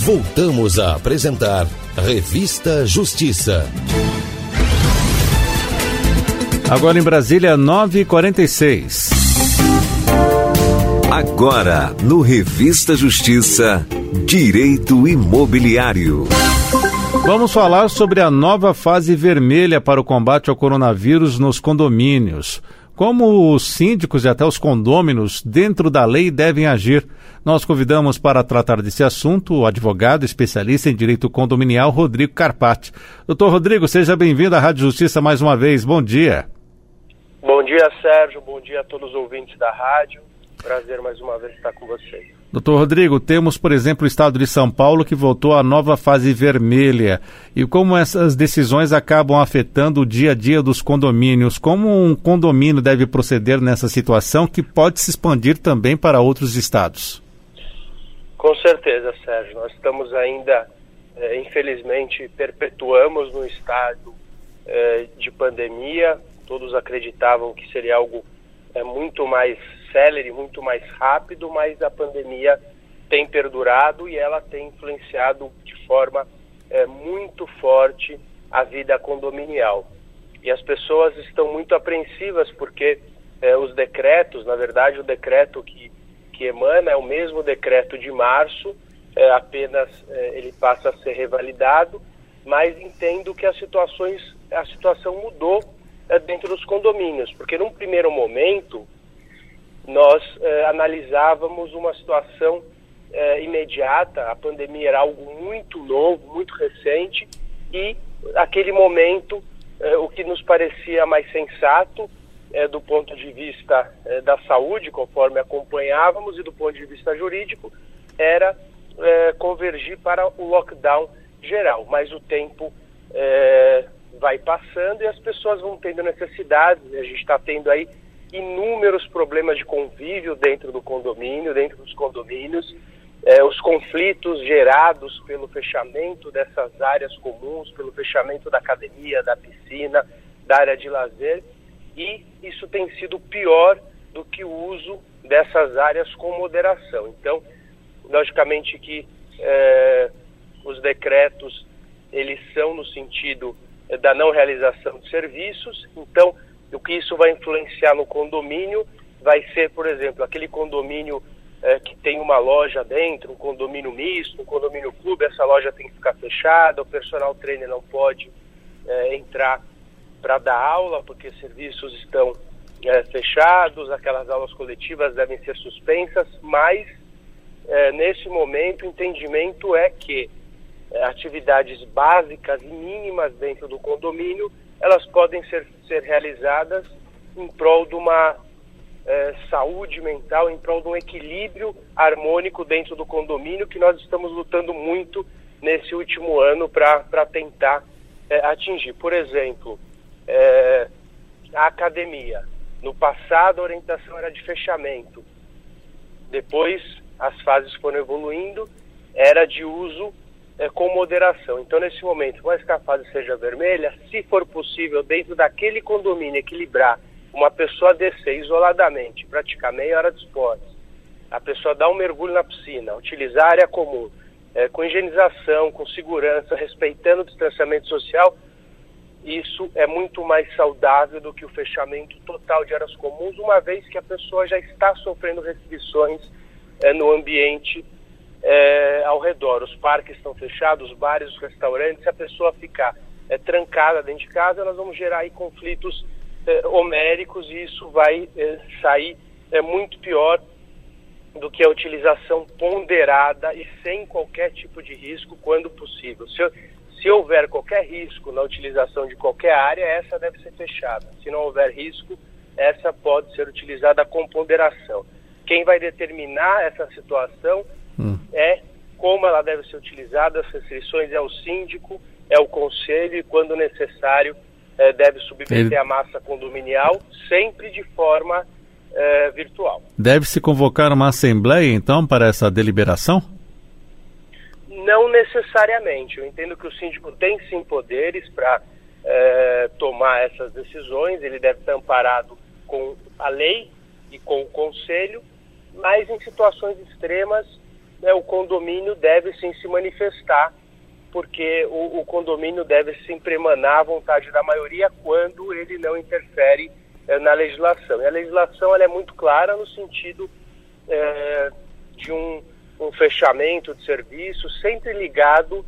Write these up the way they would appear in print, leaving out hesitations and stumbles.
Voltamos a apresentar Revista Justiça. Agora em Brasília, 9h46. Agora, no Revista Justiça, Direito Imobiliário. Vamos falar sobre a nova fase vermelha para o combate ao coronavírus nos condomínios. Como os síndicos e até os condôminos, dentro da lei, devem agir. Nós convidamos para tratar desse assunto o advogado especialista em direito condominial, Rodrigo Carpati. Doutor Rodrigo, seja bem-vindo à Rádio Justiça mais uma vez. Bom dia. Bom dia, Sérgio. Bom dia a todos os ouvintes da rádio. Prazer mais uma vez estar com vocês. Doutor Rodrigo, temos, por exemplo, o estado de São Paulo que voltou à nova fase vermelha. E como essas decisões acabam afetando o dia a dia dos condomínios? Como um condomínio deve proceder nessa situação que pode se expandir também para outros estados? Com certeza, Sérgio. Nós estamos ainda, infelizmente, perpetuamos no estado de pandemia. Todos acreditavam que seria algo muito mais célere, muito mais rápido, mas a pandemia tem perdurado e ela tem influenciado de forma muito forte a vida condominial. E as pessoas estão muito apreensivas porque os decretos, na verdade o decreto que emana é o mesmo decreto de março, apenas ele passa a ser revalidado, mas entendo que a situação mudou dentro dos condomínios, porque num primeiro momento nós analisávamos uma situação imediata, a pandemia era algo muito novo, muito recente, e naquele momento o que nos parecia mais sensato do ponto de vista da saúde, conforme acompanhávamos, e do ponto de vista jurídico, era convergir para o lockdown geral, mas o tempo vai passando e as pessoas vão tendo necessidades. A gente está tendo aí inúmeros problemas de convívio dentro do condomínio, dentro dos condomínios, os conflitos gerados pelo fechamento dessas áreas comuns, pelo fechamento da academia, da piscina, da área de lazer, e isso tem sido pior do que o uso dessas áreas com moderação. Então, logicamente que os decretos, eles são no sentido da não realização de serviços. Então, o que isso vai influenciar no condomínio vai ser, por exemplo, aquele condomínio que tem uma loja dentro, um condomínio misto, um condomínio clube, essa loja tem que ficar fechada, o personal trainer não pode entrar para dar aula, porque serviços estão fechados, aquelas aulas coletivas devem ser suspensas, mas nesse momento o entendimento é que atividades básicas e mínimas dentro do condomínio, elas podem ser realizadas em prol de uma saúde mental, em prol de um equilíbrio harmônico dentro do condomínio, que nós estamos lutando muito nesse último ano para tentar atingir. Por exemplo, a academia. No passado a orientação era de fechamento. Depois as fases foram evoluindo, era de uso com moderação. Então, nesse momento, mais que a fase seja vermelha, se for possível, dentro daquele condomínio, equilibrar uma pessoa descer isoladamente, praticar meia hora de esportes, a pessoa dar um mergulho na piscina, utilizar a área comum, com higienização, com segurança, respeitando o distanciamento social, isso é muito mais saudável do que o fechamento total de áreas comuns, uma vez que a pessoa já está sofrendo restrições no ambiente ao redor. Os parques estão fechados, os bares, os restaurantes. Se a pessoa ficar trancada dentro de casa, nós vamos gerar aí conflitos homéricos, e isso vai sair muito pior do que a utilização ponderada e sem qualquer tipo de risco quando possível. Se houver qualquer risco na utilização de qualquer área, essa deve ser fechada. Se não houver risco, essa pode ser utilizada com ponderação. Quem vai determinar essa situação é como ela deve ser utilizada, as restrições é o síndico, é o conselho, e quando necessário deve submeter a massa condominial, sempre de forma virtual. Deve-se convocar uma assembleia, então, para essa deliberação? Não necessariamente. Eu entendo que o síndico tem sim poderes para tomar essas decisões, ele deve estar amparado com a lei e com o conselho, mas em situações extremas né, o condomínio deve sim se manifestar, porque o condomínio deve sempre emanar a vontade da maioria quando ele não interfere na legislação. E a legislação ela é muito clara no sentido de um fechamento de serviço sempre ligado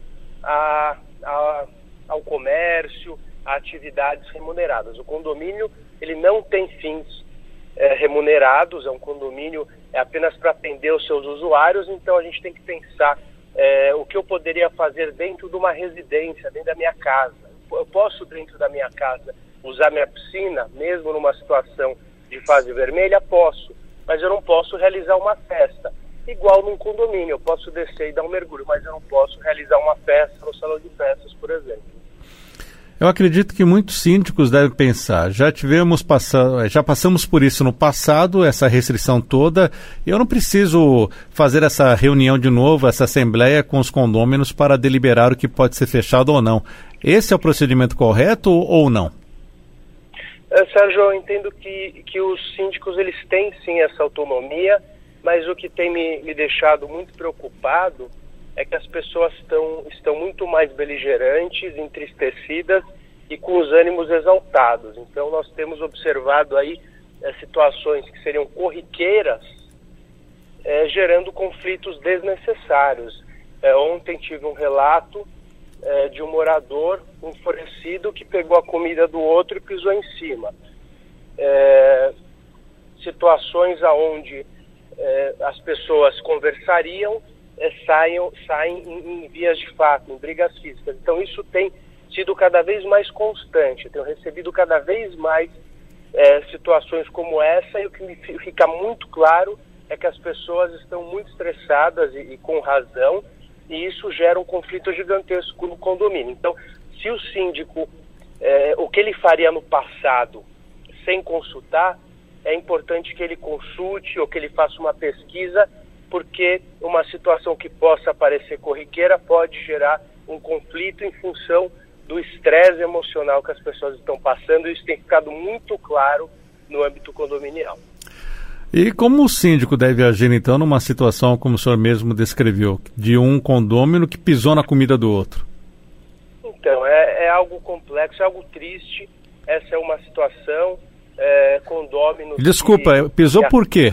ao comércio, a atividades remuneradas. O condomínio ele não tem fins remunerados, é um condomínio apenas para atender os seus usuários, então a gente tem que pensar o que eu poderia fazer dentro de uma residência, dentro da minha casa. Eu posso, dentro da minha casa, usar minha piscina, mesmo numa situação de fase vermelha? Posso, mas eu não posso realizar uma festa. Igual num condomínio, eu posso descer e dar um mergulho, mas eu não posso realizar uma festa no salão de festas, por exemplo. Eu acredito que muitos síndicos devem pensar, já passamos por isso no passado, essa restrição toda, eu não preciso fazer essa reunião de novo, essa assembleia com os condôminos para deliberar o que pode ser fechado ou não. Esse é o procedimento correto ou não? Sérgio, eu entendo que os síndicos eles têm sim essa autonomia, mas o que tem me deixado muito preocupado é que as pessoas estão muito mais beligerantes, entristecidas e com os ânimos exaltados. Então nós temos observado aí situações que seriam corriqueiras, gerando conflitos desnecessários. Ontem tive um relato de um morador enfurecido que pegou a comida do outro e pisou em cima. Situações onde as pessoas conversariam, saem em vias de fato, em brigas físicas. Então isso tem sido cada vez mais constante. Eu tenho recebido cada vez mais situações como essa, e o que me fica muito claro é que as pessoas estão muito estressadas e com razão, e isso gera um conflito gigantesco no condomínio. Então, se o síndico, o que ele faria no passado sem consultar, é importante que ele consulte ou que ele faça uma pesquisa, porque uma situação que possa parecer corriqueira pode gerar um conflito em função do estresse emocional que as pessoas estão passando, e isso tem ficado muito claro no âmbito condominial. E como o síndico deve agir, então, numa situação, como o senhor mesmo descreveu, de um condômino que pisou na comida do outro? Então, é algo complexo, é algo triste. Essa é uma situação, condôminos... Desculpa, pisou por quê?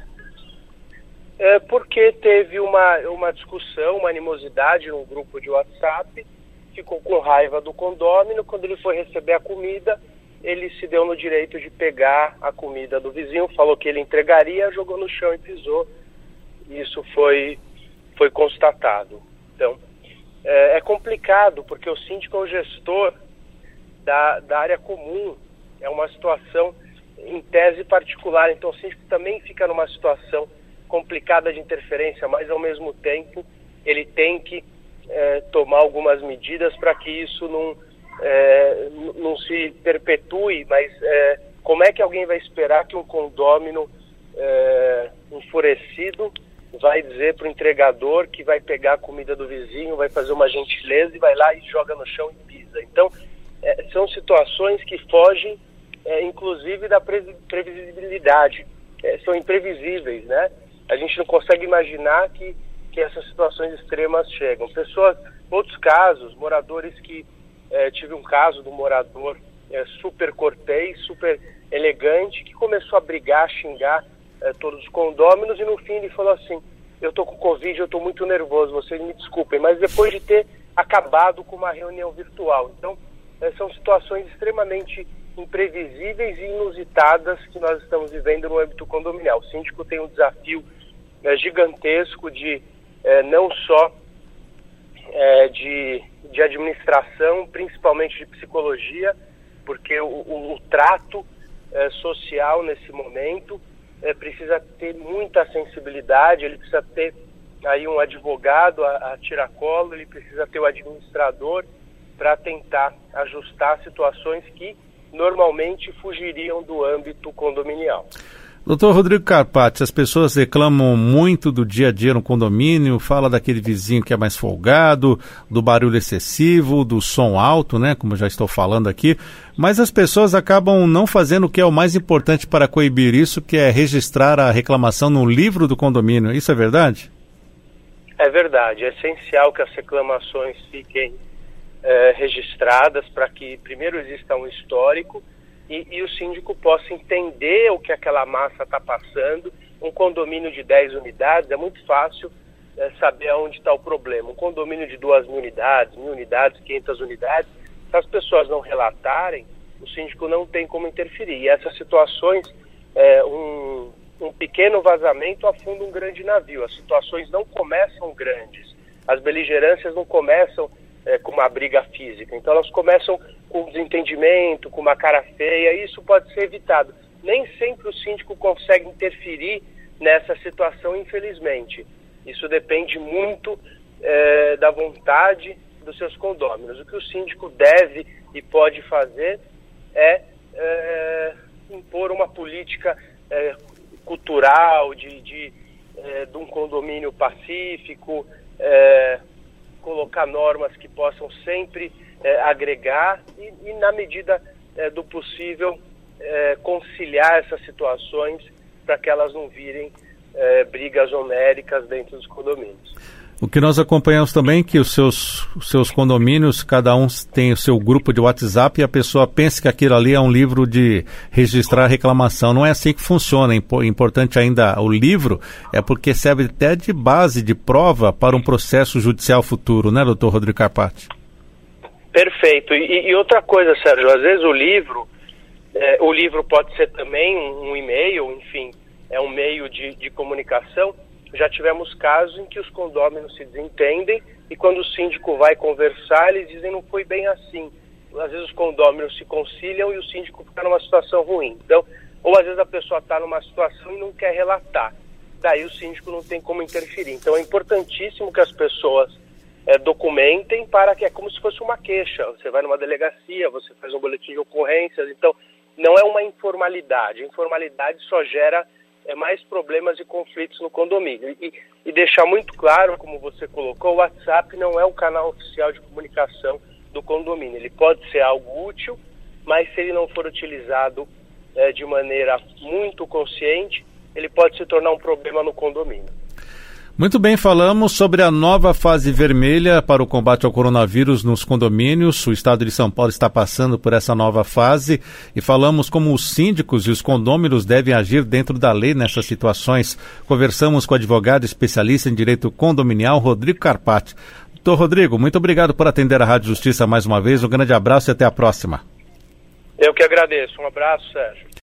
Porque teve uma discussão, uma animosidade num grupo de WhatsApp, ficou com raiva do condômino. Quando ele foi receber a comida, ele se deu no direito de pegar a comida do vizinho, falou que ele entregaria, jogou no chão e pisou. Isso foi constatado. Então, é complicado, porque o síndico é o gestor da área comum, é uma situação em tese particular, então o síndico também fica numa situação complicada de interferência, mas ao mesmo tempo ele tem que tomar algumas medidas para que isso não se perpetue. Mas como é que alguém vai esperar que um condômino enfurecido vai dizer para o entregador que vai pegar a comida do vizinho, vai fazer uma gentileza e vai lá e joga no chão e pisa? Então, são situações que fogem, inclusive, da previsibilidade. São imprevisíveis, né? A gente não consegue imaginar que essas situações extremas chegam. Outros casos, moradores que... tive um caso de um morador super cortês, super elegante, que começou a brigar, a xingar todos os condôminos, e no fim ele falou assim: eu estou com Covid, eu estou muito nervoso, vocês me desculpem, mas depois de ter acabado com uma reunião virtual. Então, são situações extremamente imprevisíveis e inusitadas que nós estamos vivendo no âmbito condominial. O síndico tem um desafio gigantesco de não só de administração, principalmente de psicologia, porque o trato social nesse momento precisa ter muita sensibilidade, ele precisa ter aí um advogado a tiracolo, ele precisa ter o administrador para tentar ajustar situações que normalmente fugiriam do âmbito condominial. Doutor Rodrigo Carpati, as pessoas reclamam muito do dia a dia no condomínio, fala daquele vizinho que é mais folgado, do barulho excessivo, do som alto, né, como eu já estou falando aqui, mas as pessoas acabam não fazendo o que é o mais importante para coibir isso, que é registrar a reclamação no livro do condomínio. Isso é verdade? É verdade, é essencial que as reclamações fiquem registradas para que primeiro exista um histórico e o síndico possa entender o que aquela massa está passando. Um condomínio de 10 unidades é muito fácil saber aonde está o problema. Um condomínio de 2.000 unidades, 1.000 unidades, 500 unidades, se as pessoas não relatarem, o síndico não tem como interferir. E essas situações, um pequeno vazamento afunda um grande navio. As situações não começam grandes. As beligerâncias não começam com uma briga física. Então elas começam com desentendimento, com uma cara feia, e isso pode ser evitado. Nem sempre o síndico consegue interferir nessa situação, infelizmente. Isso depende muito da vontade dos seus condôminos. O que o síndico deve e pode fazer é impor uma política cultural de um condomínio pacífico, colocar normas que possam sempre agregar e na medida do possível, conciliar essas situações para que elas não virem brigas homéricas dentro dos condomínios. O que nós acompanhamos também é que os seus condomínios, cada um tem o seu grupo de WhatsApp e a pessoa pensa que aquilo ali é um livro de registrar reclamação. Não é assim que funciona. Importante ainda o livro é porque serve até de base, de prova para um processo judicial futuro, né, doutor Rodrigo Carpati? Perfeito. E outra coisa, Sérgio, às vezes o livro pode ser também um e-mail, enfim, é um meio de comunicação. Já tivemos casos em que os condôminos se desentendem e quando o síndico vai conversar, eles dizem não foi bem assim. Às vezes os condôminos se conciliam e o síndico fica numa situação ruim. Então, ou às vezes a pessoa está numa situação e não quer relatar. Daí o síndico não tem como interferir. Então é importantíssimo que as pessoas documentem, para que é como se fosse uma queixa. Você vai numa delegacia, você faz um boletim de ocorrências. Então não é uma informalidade. A informalidade só gera mais problemas e conflitos no condomínio. E deixar muito claro, como você colocou, o WhatsApp não é o canal oficial de comunicação do condomínio. Ele pode ser algo útil, mas se ele não for utilizado de maneira muito consciente, ele pode se tornar um problema no condomínio. Muito bem, falamos sobre a nova fase vermelha para o combate ao coronavírus nos condomínios. O estado de São Paulo está passando por essa nova fase e falamos como os síndicos e os condôminos devem agir dentro da lei nessas situações. Conversamos com o advogado especialista em direito condominial, Rodrigo Carpati. Doutor Rodrigo, muito obrigado por atender a Rádio Justiça mais uma vez. Um grande abraço e até a próxima. Eu que agradeço. Um abraço, Sérgio.